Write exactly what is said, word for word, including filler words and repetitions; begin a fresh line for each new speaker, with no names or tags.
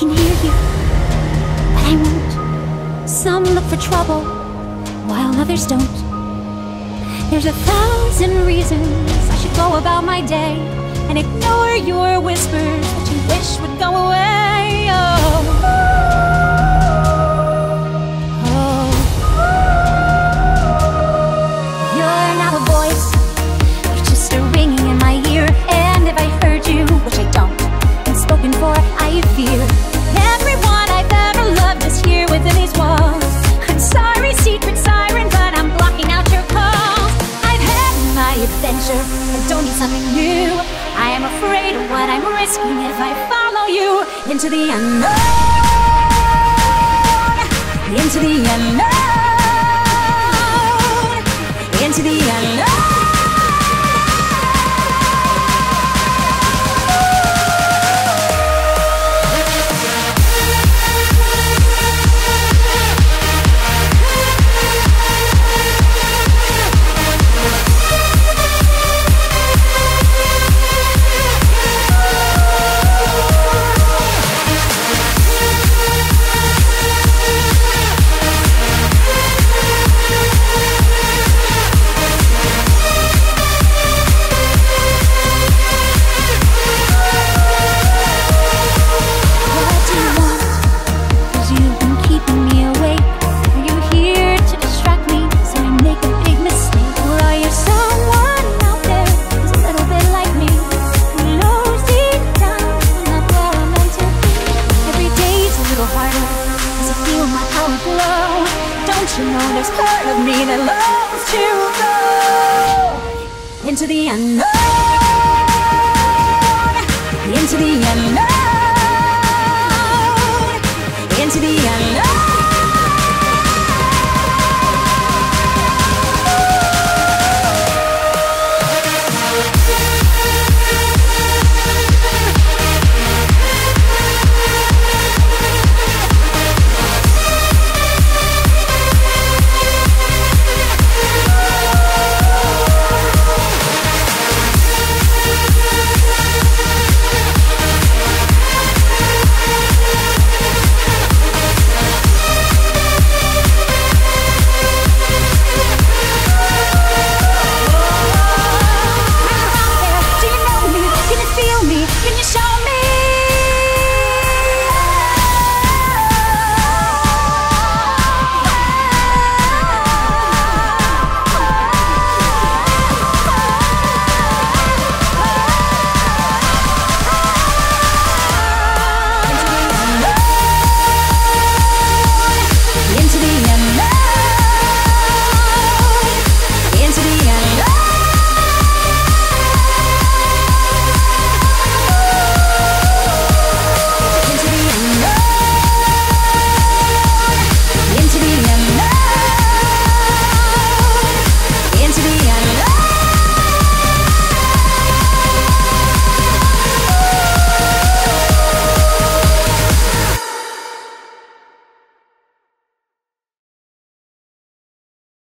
can hear you, but I won't. Some look for trouble, while others don't. There's a thousand reasons I should go about my day and ignore your whispers that you wish would go away. Oh, oh. You're not a voice, you're just a ringing in my ear. And if I heard you, which I don't, and spoken for, I fear everyone I've ever loved is here within these walls. I'm sorry, secret siren, but I'm blocking out your calls. I've had my adventure, I don't need something new. I am afraid of what I'm risking if I follow you into the unknown. Into the unknown. Into the unknown. Don't you know there's part of me that loves to go into the unknown, into the unknown.